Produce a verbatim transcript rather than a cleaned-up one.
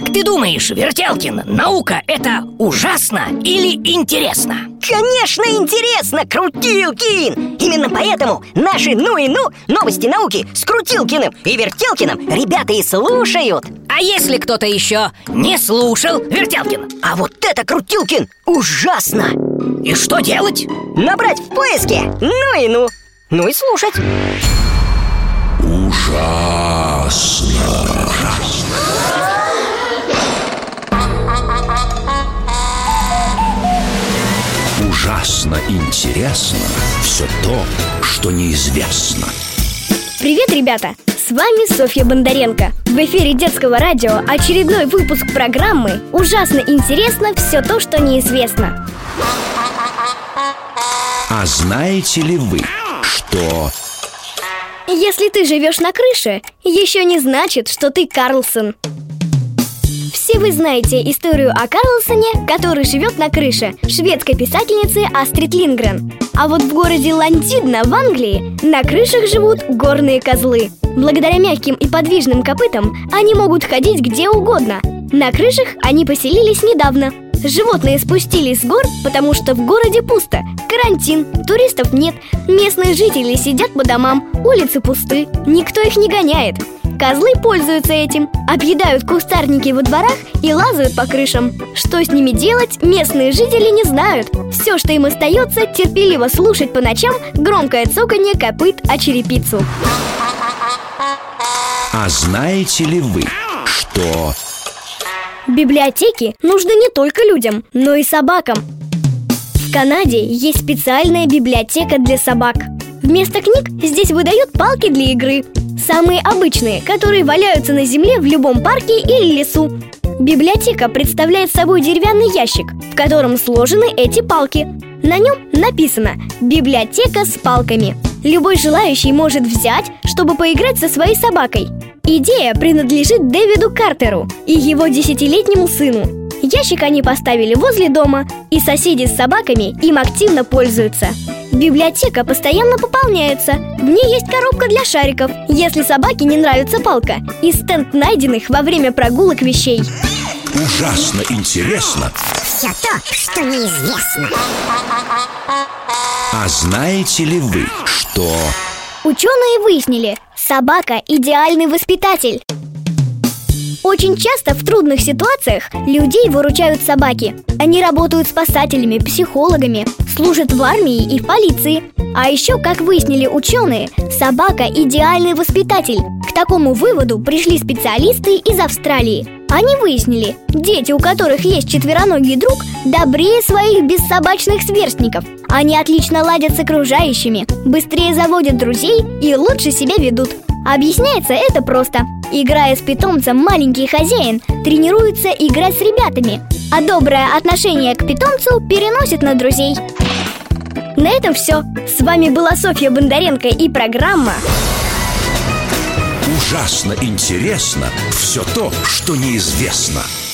Как ты думаешь, Вертелкин, наука — это ужасно или интересно? Конечно, интересно, Крутилкин! Именно поэтому наши «Ну и ну» новости науки с Крутилкиным и Вертелкиным ребята и слушают. А если кто-то еще не слушал Вертелкина? А вот это, Крутилкин, ужасно! И что делать? Набрать в поиске «Ну и ну». Ну и слушать. Ужасно. Ужасно интересно все то, что неизвестно. Привет, ребята! С вами Софья Бондаренко. В эфире детского радио очередной выпуск программы «Ужасно интересно все то, что неизвестно». А знаете ли вы, что... Если ты живешь на крыше, еще не значит, что ты Карлсон. Все вы знаете историю о Карлсоне, который живет на крыше, шведской писательницы Астрид Линдгрен. А вот в городе Ландидна в Англии на крышах живут горные козлы. Благодаря мягким и подвижным копытам они могут ходить где угодно. На крышах они поселились недавно. Животные спустились с гор, потому что в городе пусто. Карантин, туристов нет, местные жители сидят по домам, улицы пусты, никто их не гоняет. Козлы пользуются этим, объедают кустарники во дворах и лазают по крышам. Что с ними делать, местные жители не знают. Все, что им остается, терпеливо слушать по ночам громкое цоканье копыт о черепицу. А знаете ли вы, что... Библиотеки нужны не только людям, но и собакам. В Канаде есть специальная библиотека для собак. Вместо книг здесь выдают палки для игры. Самые обычные, которые валяются на земле в любом парке или лесу. Библиотека представляет собой деревянный ящик, в котором сложены эти палки. На нем написано «Библиотека с палками». Любой желающий может взять, чтобы поиграть со своей собакой. Идея принадлежит Дэвиду Картеру и его десятилетнему сыну. Ящик они поставили возле дома, и соседи с собаками им активно пользуются. Библиотека постоянно пополняется. В ней есть коробка для шариков, если собаке не нравится палка, и стенд найденных во время прогулок вещей. Ужасно интересно все то, что неизвестно. А знаете ли вы, что... Ученые выяснили, собака – идеальный воспитатель. Очень часто в трудных ситуациях людей выручают собаки. Они работают спасателями, психологами, служат в армии и в полиции. А еще, как выяснили ученые, собака – идеальный воспитатель. К такому выводу пришли специалисты из Австралии. Они выяснили, дети, у которых есть четвероногий друг, добрее своих бессобачных сверстников. Они отлично ладят с окружающими, быстрее заводят друзей и лучше себя ведут. Объясняется это просто. Играя с питомцем, маленький хозяин тренируется играть с ребятами, а доброе отношение к питомцу переносит на друзей. На этом все. С вами была Софья Бондаренко и программа Ужасно интересно все то, что неизвестно.